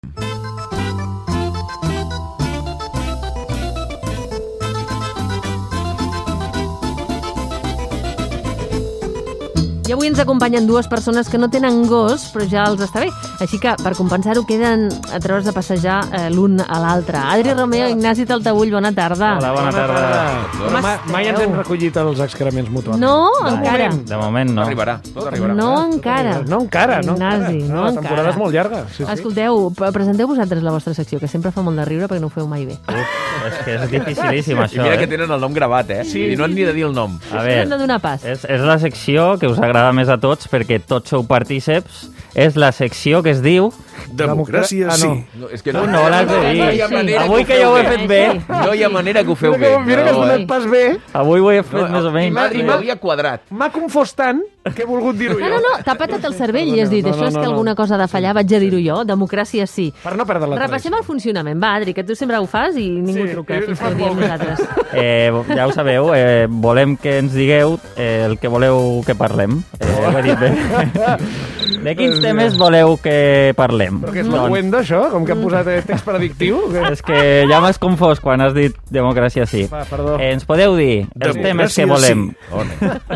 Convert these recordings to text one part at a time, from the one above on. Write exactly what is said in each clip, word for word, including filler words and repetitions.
I avui ens acompanyen dues persones que no tenen gos, però ja els està bé. Així que, per compensar-ho, queden a treure's de passejar eh, l'un a l'altre. Adri Romeo, Ignasi Taltabull, bona tarda. Hola, bona tarda. Com Ma, esteu? mai ens hem recollit els excrements mutuals. No, De encara. moment. De moment no. Arribarà, tot arribarà. No encara. No encara, no Ignasi, encara. no la encara. temporada és molt llarga. Sí, sí. Escolteu, p- presenteu vosaltres la vostra secció, que sempre fa molt de riure perquè no ho feu mai bé. Uf, és que és dificilíssim, I això, mira eh? que tenen el nom gravat, eh? Sí. I no han ni de dir el nom. A Hem veure, de donar pas. és, és la secció que us agrada més a tots perquè tots sou partíceps. És la secció que es diu... Democràcia, ah, no. No, és que no, No, l'has de dir. No hi ha manera Avui que ho ja ho he feu fet bé. Sí. No hi ha manera que ho feu Mira bé. que, mira que has No, donat pas bé. Avui ho he fet no, més o I menys. m'ha i m'havia quadrat. M'ha confós tant que he volgut dir-ho No, jo. no, no, t'ha patat el cervell i has dit, No, no, això és no, que no. alguna cosa ha de fallar, vaig a dir-ho jo, democràcia sí. Per no perdre la Repassem el funcionament. Va, Adri, que tu sempre ho fas i ningú Sí, truca i fins ho que ho fas diem molt bé. nosaltres. Eh, ja ho sabeu, eh, volem que ens digueu eh, el que voleu que parlem. Eh, ho he dit bé. De quins temes voleu que parlem? Però què és la cuenda, això? Com que han posat eh, text predictiu? Que... És que ja m'has confós quan has dit democràcia sí. Va, perdó. Eh, ens podeu dir els temes que volem. On?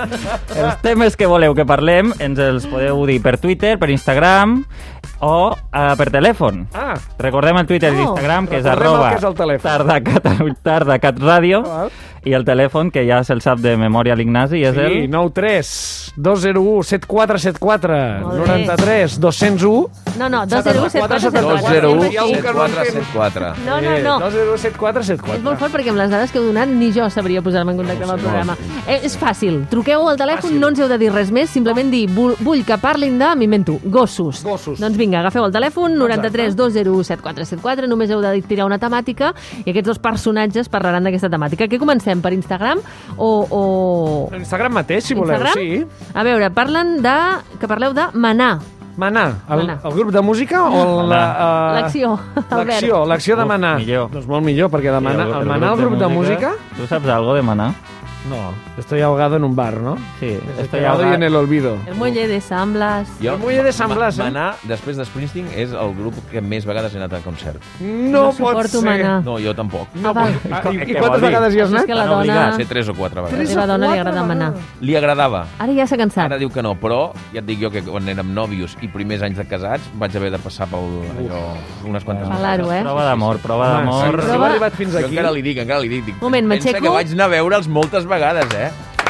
Els temes que voleu que parlem ens els podeu dir per Twitter, per Instagram o uh, per telèfon. Ah, Recordem el Twitter i Oh. l'Instagram, que és Recordem el arroba que és el telèfon. tardacat, tardacatradio, val. i el telèfon, que ja se'l sap de memòria l'Ignasi, és sí, el... nou tres dos zero u set quatre set quatre Molt bé. noranta-tres dos cents u No, no, dos zero u set quatre set dos quatre. zero u Hi ha algú set que no quatre entén. set quatre. No, no, no. dos zero u set quatre set És quatre. molt fort perquè amb les dades que heu donat ni jo sabria posar-me en contacte amb el programa. Eh, és fàcil. Truqueu al telèfon, no ens heu de dir res més, simplement dir vull, vull que parlin de, m'invento, gossos. Gossos. Doncs vinga, agafeu el telèfon, noranta-tres dos zero u set quatre set quatre, només heu de tirar una temàtica i aquests dos personatges parlaran d'aquesta temàtica. Què comencem, per Instagram o... o... Instagram mateix, si voleu, Instagram? sí. A veure, parlen de... que parleu de manar. Manar, el, Manar. el grup de música o la... Uh, L'acció, Albert. L'acció, l'acció de Uf, manar. millor. Doncs molt millor, perquè demanar, el manar el grup de música... Tu saps algo de manar? No, estoy ahogado en un bar, ¿no? Sí. Estoy ahogado y en el olvido. El muelle de San Blas. Jo, El muelle de San Blas, eh? Manar, després de Springsteen, és el grup que més vegades he anat al concert. No, No pot suporto ser. manar. No, jo tampoc. No Ah, va. pot... Ah, I, Què I vol quantes dir? vegades hi has És anat? que la Van dona... obligar a ser tres o quatre La vegades. teva dona li quatre agrada manar. Li agradava. Ara ja s'ha cansat. Ara diu que no, però ja et dic jo que quan érem nòvios i primers anys de casats vaig haver de passar pel allò, unes quantes Pelar-ho, eh? Prova d'amor, prova Home, d'amor. Si Prova- heu arribat fins Jo aquí... encara li dic, encara li dic. dic Moment, pensa m'aixeco. que vaig anar a veure'ls moltes vegades, eh?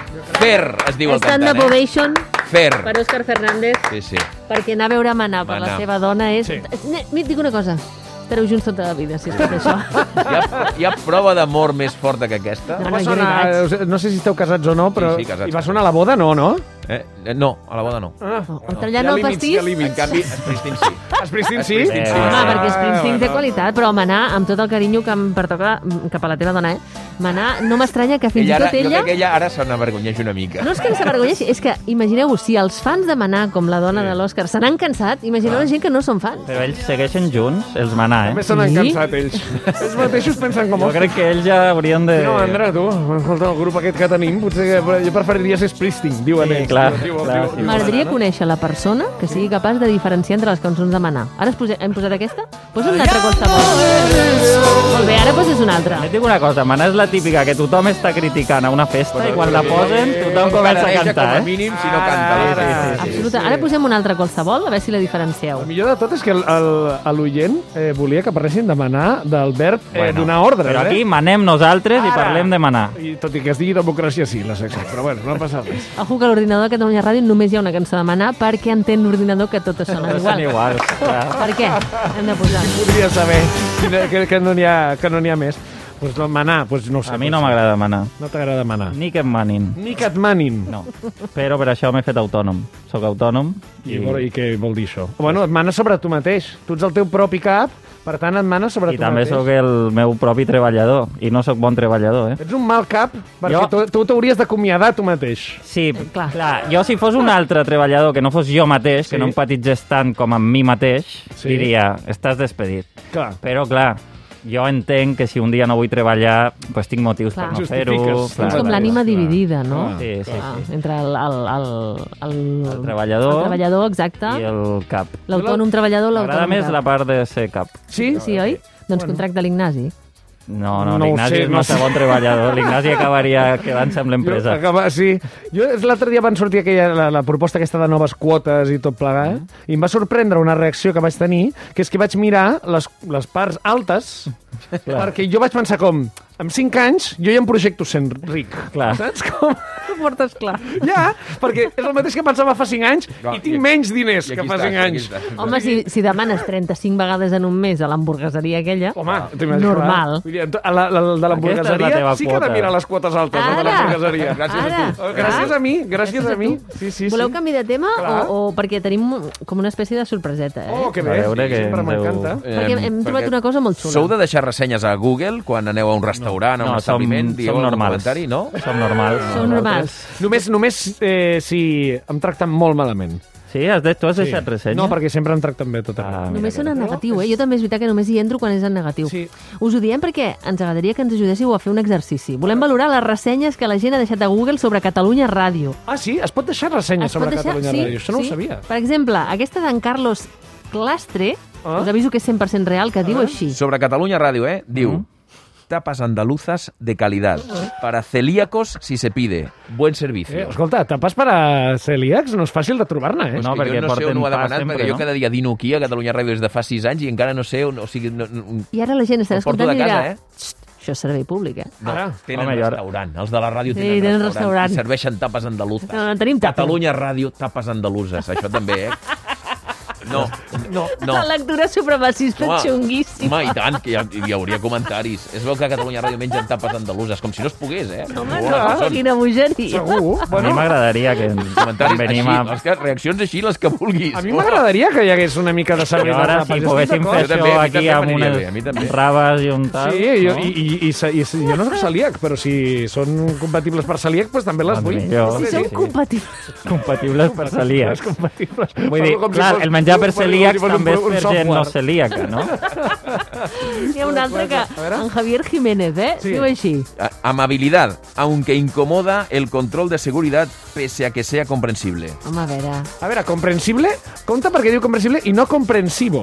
Fer, es diu el Stand cantant, Up eh? Ovation Fer. per Òscar Fernández, Sí, sí. perquè anar a veure manar per la Manar. seva dona és... Sí. Ne- Et dic una cosa, estareu junts tota la vida, si es pot això. Hi ha, hi ha prova d'amor més forta que aquesta? No, Va no, jo no hi sonar, vaig. eh, no sé si esteu casats o no, però Sí, sí, casats. hi va sonar la boda, no, no? Eh? No, a la boda no. Ah, O tallant el límits, pastís... hi ha límits. En canvi, Springsteen sí. Springsteen sí? Springsteen sí. Home, Ah, perquè Springsteen té bueno. qualitat, però manar, amb tot el carinyo que em pertoca cap a la teva dona, eh? Manar, no m'estranya que fins Ella i ara, tot jo ella... crec que ella ara se n'avergonyeix una mica. No és que s'avergonyeixi, és que imagineu-vos, si els fans de manar, com la dona de l'Òscar, se n'han cansat, imagineu la gent que no són fans. Però ells segueixen junts, els manar, També eh? se n'han Sí? cansat, ells. Ells mateixos pensen com... Jo crec que ells ja haurien de... No, Andra, tu, escolta, el grup aquest que tenim, potser que jo preferiria ser Springsteen, diuen Sí, ells. clar, Diu- clar, diu- sí. diu- M'agradaria conèixer la persona que sigui capaç de diferenciar entre les cançons de manar. Ara es pose, hem posat aquesta? Posa una altra qualsevol. Molt bé, ara poses una altra. Et dic una cosa, manar és la típica que tothom està criticant a una festa i quan la posen tothom comença a Tarareja cantar, com a eh? mínim, si no canta. Ah, la sí, veritat. sí, sí. Absoluta. Ara posem una altra qualsevol, a veure si la diferencieu. El millor de tot és que el- el- l'oient eh, volia que parlessin de manar del verb eh, Bueno, donar ordres, Però eh? aquí manem nosaltres i Ara. parlem de manar. I tot i que es digui democràcia sí, la secció, però bueno, no passa res. Ojo que a l'ordinador de Catalunya Ràdio només hi ha una cançó de manar perquè entén l'ordinador que totes sonen Totes són igual. iguals, clar. Per què? Hem de posar. Podria saber que, que, que no n'hi ha, que no n'hi ha més. Pues no, manar, pues no ho sé. A mi no m'agrada manar. No t'agrada manar. Ni que em manin. Ni que et manin. No. Però per això m'he fet autònom. Soc autònom I, i... I què vol dir això? Bueno, et manes sobre tu mateix. Tu ets el teu propi cap, per tant et manes sobre I tu també mateix. sóc el meu propi treballador. I no sóc bon treballador, eh? Ets un mal cap, perquè Jo- tu tu t'hauries d'acomiadar tu mateix. Sí, Clar. clar. clar. Jo si fos un altre treballador que no fos jo mateix, Sí. que no em patitzés tant com amb mi mateix, Sí. diria, estàs despedit. Clar. Però, clar, jo entenc que si un dia no vull treballar, pues tinc motius Clar. per no fer-ho. Justifiques. És com l'ànima dividida, no? Sí, sí, Ah, sí. entre el, el, el, el, El treballador, el treballador, exacte, i el cap. l'autònom treballador, M'agrada l'autònom més cap. la part de ser cap. Sí? Sí, oi? Doncs Bueno. contracta l'Ignasi. No, no, No ho l'Ignasi sé, és no massa sé. bon treballador. L'Ignasi acabaria quedant-se amb l'empresa. Jo, acaba, sí. Jo l'altre dia van sortir aquella, la, la proposta aquesta de noves quotes i tot plegat, mm. i em va sorprendre una reacció que vaig tenir, que és que vaig mirar les, les parts altes, perquè jo vaig pensar com, amb cinc anys jo ja em projecto sent ric. Clar. Saps com? Ho portes clar. Ja, perquè és el mateix que pensava fa cinc anys No, i tinc i- menys diners i que aquí fa estàs, cinc aquí anys. estàs. Home, si, si demanes trenta-cinc vegades en un mes a l'hamburgueseria aquella, Home, t'imagines, normal. clar. Vull dir, a la, la, la de Aquesta és la l'hamburgueseria teva sí que ha de quota. mirar les quotes altes, la de Ara, l'hamburgueseria. Gràcies a ara. tu. Oh, gràcies a mi, gràcies a mi. Sí, sí, Voleu sí. canvi de tema Clar. o, o perquè tenim com una espècie de sorpreseta, eh? Oh, que A bé, veure sí, que sempre ens heu- m'encanta. Perquè hem trobat una cosa molt xula. Sou de deixar ressenyes a Google quan aneu a un restaurant, a un No, som, establiment? Dieu som algun normals. comentari, no? Som normals. Som normals. Només, només eh, si em tracten molt malament. Sí, has de, tu has deixat ressenya? No, perquè sempre em tracten bé tot Ah, arreu. mira Només que són en bé. negatiu, eh? Jo també és veritat que només hi entro quan és en negatiu. Sí. Us ho diem perquè ens agradaria que ens ajudéssiu a fer un exercici. Volem valorar les ressenyes que la gent ha deixat a Google sobre Catalunya Ràdio. Ah, sí? Es pot deixar ressenya Es pot sobre deixar? Catalunya Sí, Ràdio? Això no sí. ho sabia. Per exemple, aquesta d'en Carlos Clastre, Ah. us aviso que és cent per cent real, que diu així. Sobre Catalunya Ràdio, eh? Diu... Mm. Tapas andaluzas de calidad. Para celíacos, si se pide. Buen Eh, servicio. escolta, tapes per a celíacs no és fàcil de trobar-ne, eh? Pues No, que perquè jo no sé porten on ho ha pa demanat, sempre, perquè jo no? cada dia dino aquí a Catalunya Ràdio des de fa sis anys i encara no sé on... O sigui, no, no, I ara la gent estarà Ho porto escoltant i de casa, dirà... eh? "Xt, això és servei públic, eh? no Ara. tenen Home, jo ara- restaurant. Els de la ràdio Sí, tenen, tenen restaurant. restaurant. I serveixen tapes andaluses. No, no, tenim tapes. Catalunya Ràdio, tapes andaluses. Això també, eh? No, no, no. La lectura supremacista Home, xunguíssima. home, i tant, que hi, ha, hi hauria comentaris. És veu que a Catalunya Ràdio mengen tapes andaluses, com si no es pogués, eh? Home, Uau, no, són quina bogeria. Segur. A mi Bueno, m'agradaria que ens comentaris venim així, a... els que, reaccions així, les que vulguis. a mi m'agradaria que hi hagués una mica de saber Jo de ara, tapes. si Estic poguéssim d'acord. fer Jo també, això a mi aquí també amb m'aniria unes bé, a mi també. raves i un tal... Sí, jo, no? i, i, i, i, i jo no soc celíac, però si són compatibles per celíac, doncs també les Doncs vull. millor. Si Sí, som sí. compatibles. compatibles per celíacs. Compatibles. Vull dir, Com si clar, fos- el menjar per com si celíacs fos un- també és un per gent no software. celíaca, no? Hi ha un altre que... A veure. En Javier Jiménez, eh? Sí. Diu així. A- Amabilidad, aunque incomoda el control de seguridad, pese a que sea comprensible. Home, a veure... A veure, comprensible, compte perquè diu comprensible i no comprensivo.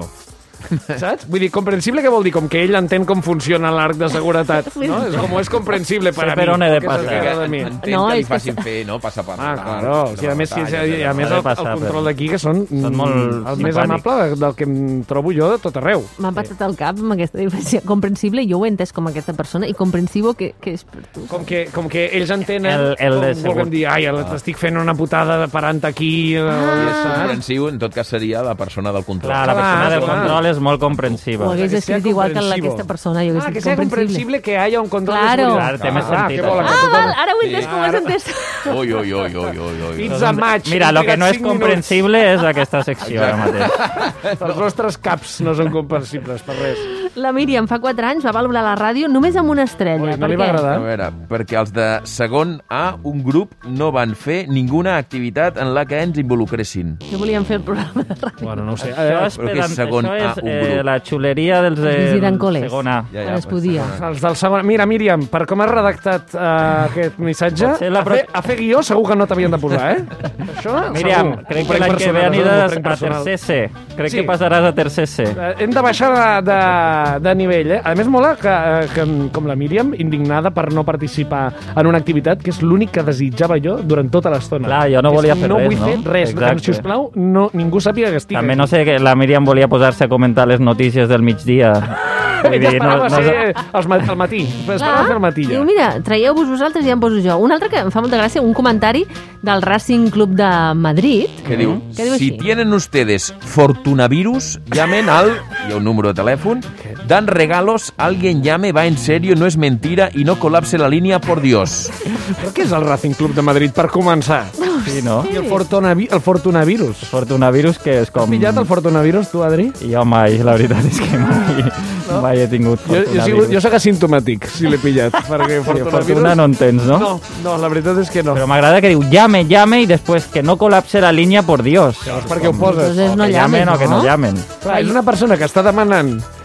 Saps? Vull dir, comprensible què vol dir? Com que ell entén com funciona l'arc de seguretat, no? És com és comprensible per Sé a per mi. on he de que és el passar. que agrada a mi. Entenc No, que li és que facin fer, no? Passar per Ah, davant claro. O sigui, a més, si, batalles, i a més Ha de el, passar, el control però- d'aquí, que són Són mm, molt el més simpàtics. amable del que em trobo jo de tot arreu. M'ha patat el cap amb aquesta diferència. Comprensible, jo ho he entès com aquesta persona, i comprensivo que, que és per tu. Com que, com que ells entenen, El- el de com segur. vulguem dir, ai, t'estic fent una putada de parant aquí, Ah. ah. saps? Comprensiu, en tot cas, seria la persona del control. Clar, la Clar, persona del clar. control és molt comprensiva. Ho hagués Que sea escrit igual que comprensivo. aquesta persona, jo hagués Ah, que dit sea comprensible. comprensible que haya un control Claro. de seguridad. Clar, té més Ah, sentit, que volen això. que Ah, tothom... val, ara ho he entès Sí. com has entès. Ui, ui, ui, ui, ui, ui. It's a match. Mira, Hem el que trigat no és cinc minuts. comprensible és aquesta secció ara mateix. Els nostres caps no són comprensibles per res. La Míriam fa quatre anys va valorar la ràdio només amb una estrella. Ui, no Per li va què? agradar. A veure, perquè els de segon A, un grup, no van fer ninguna activitat en la que ens involucressin. Que volien fer el programa de ràdio. Bueno, no ho sé. Això Eh, és, però que és pedant- segon això A, és un eh, grup. la xuleria dels de Visitant col·les. segon A. Ja, ja, Quan es pues, podia. els del segon... Mira, Míriam, per com has redactat uh, aquest missatge, Pot ser la a, pro- fer, a fer guió segur que no t'havien de posar, eh? Això, Míriam, segur. crec Ho que prenc l'any que ve personal, aniràs ho a prenc personal. tercer C. Crec Sí. que passaràs a tercer C. Eh, hem de baixar de, de, de nivell, eh? A més, mola que, eh, que, com la Míriam, indignada per no participar en una activitat que és l'únic que desitjava jo durant tota l'estona. Clar, jo no És volia que fer no res, vull no? fer res. Exacte. Que, sisplau, no, ningú sàpiga que estic També aquí. no sé, que la Míriam volia posar-se a comentar les notícies del migdia. Vull Ella dir, esperava no, no, ser al ma al matí. Esperava fer al matí, ja. Diu, mira, traieu-vos vosaltres i ja em poso jo. Un altre que em fa molta gràcia, un comentari del Racing Club de Madrid. Que diu, Què diu si així? tienen ustedes fortunavirus, llamen al, hi ha un número de teléfono, dan regalos, alguien llame, va en serio, no es mentira y no colapse la línea, por Dios. Però què és el Racing Club de Madrid, per començar? sí, no? I el, Fortunavi el Fortunavirus. Fortunavirus, que és com... Has pillat el Fortunavirus, tu, Adri? Jo mai, la veritat és que mai, no? mai he tingut Jo, jo, fortunavirus. sigo, jo soc asimptomàtic, si l'he pillat. Perquè Sí, fortuna no en tens, no? No, no, la veritat és que no. Però m'agrada que diu llame, llame i després que no colapse la línia, por Dios. Llavors, per què ho poses? Entonces no que llames, llamen o que no no? llamen. Clar, és una persona que està demanant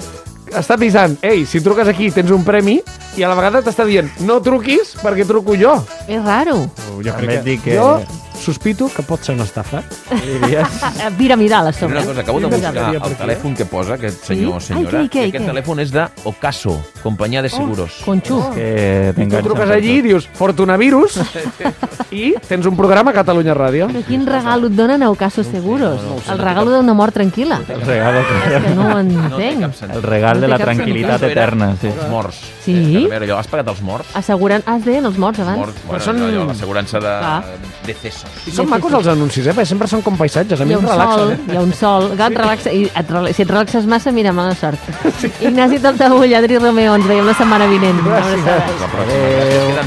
està avisant, ei, si truques aquí tens un premi, i a la vegada t'està dient, no truquis perquè truco jo. És raro. Jo, També et dic que... jo sospito que pot ser una estafa. Diries... Piramidal, a Però sobre. una cosa, acabo de buscar el telèfon que posa aquest senyor o Sí? senyora. Ai, què, què, i aquest què? telèfon és de Ocaso, companyia de seguros. Conxo. que Tu t'enganxen truques per allí i tot. dius, Fortunavirus, i tens un programa a Catalunya Ràdio. Però quin regalo et donen a Ocaso Seguros? El regalo d'una mort tranquil·la. El regal, És que no ho No té entenc. cap sentit. el regal No de té la cap tranquil·litat Era eterna. Sí. Els morts. Sí? Eh, a veure, allò, has pagat els morts? Asseguren... Ah, es deien els morts abans? Morts, bueno, són- allò, l'assegurança de Clar. decesos. I són macos els anuncis, eh? Perquè sempre són com paisatges, a mi Hi ha em un sol, relaxen. Eh? hi ha un sol. Clar, et relaxa, i et rela... si et relaxes massa, mira, mala sort. Ignasi Taltabull, Adri Romeo, ens veiem la setmana vinent. Una abraçada. La pròxima. Gràcies. Queden